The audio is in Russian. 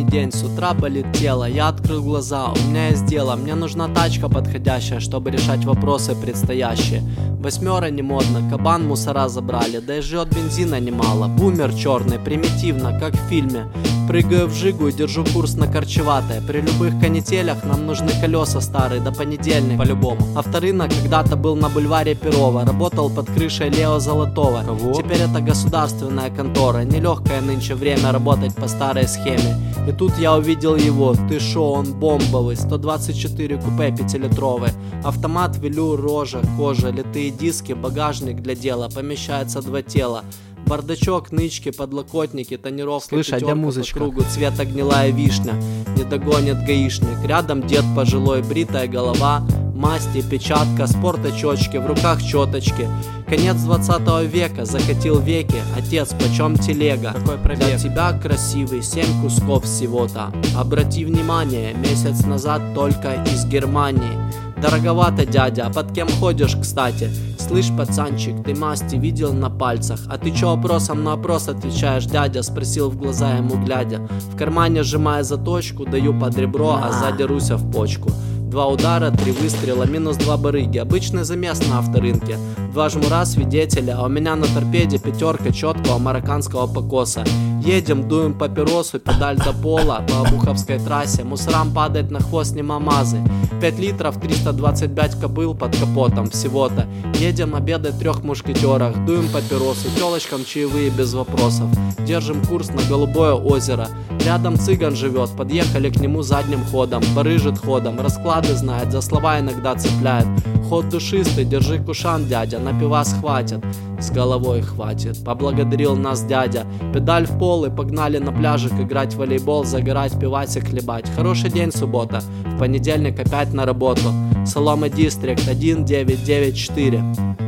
день, с утра болит тело. Я открыл глаза, у меня есть дело. Мне нужна тачка подходящая, чтобы решать вопросы предстоящие. Восьмера не модно, кабан мусора забрали. Да и жрет бензина немало. Бумер черный, примитивно, как в фильме. Прыгаю в жигу и держу курс на Корчеватое. При любых канителях нам нужны колеса старые до понедельника по-любому. Авторынок когда-то был на бульваре Перова. Работал под крышей Лео Золотого. Кого? Теперь это государственная контора. Нелегкое нынче время работать по старой схеме. И тут я увидел его. Ты шо, он бомбовый. 124 купе 5-литровый. Автомат, велюр, рожа, кожа, литые диски, багажник для дела. Помещается 2 тела. Бардачок, нычки, подлокотники, тонировка, Слышь, а где музычка? по кругу, цвета гнилая вишня. Не догонит гаишник. Рядом дед пожилой, бритая голова, масти, печатка, спорточечки, в руках четочки. Конец 20 века, закатил веки. Отец, почем телега? Какой пробег? Для тебя красивый, 7 кусков всего-то. Обрати внимание, месяц назад только из Германии. Дороговато, дядя, а под кем ходишь, кстати? Слышь, пацанчик, ты масти видел на пальцах? А ты чё вопросом на вопрос отвечаешь, дядя? Спросил в глаза ему глядя. В кармане сжимая заточку, даю под ребро, а сзади Руся в почку. 2 удара, 3 выстрела, минус 2 барыги. Обычный замес на авторынке. 2 жмура свидетеля, а у меня на торпеде 5 четкого марокканского покоса. Едем, дуем папиросу, педаль до пола по Обуховской трассе. Мусорам падает на хвост не мамазы. 5 литров, 325 кобыл под капотом всего-то. Едем обедать в 3 мушкетерах. Дуем папиросу, телочкам чаевые без вопросов. Держим курс на Голубое озеро. Рядом цыган живет, подъехали к нему задним ходом. Барыжит ходом, расклады знает, за слова иногда цепляет. Ход душистый, держи кушан, дядя, на пивас хватит. С головой хватит, поблагодарил нас дядя. Педаль в пол и погнали на пляжик играть в волейбол, загорать, пивасик хлебать. Хороший день, суббота, в понедельник опять на работу. Солома Дистрикт 1994.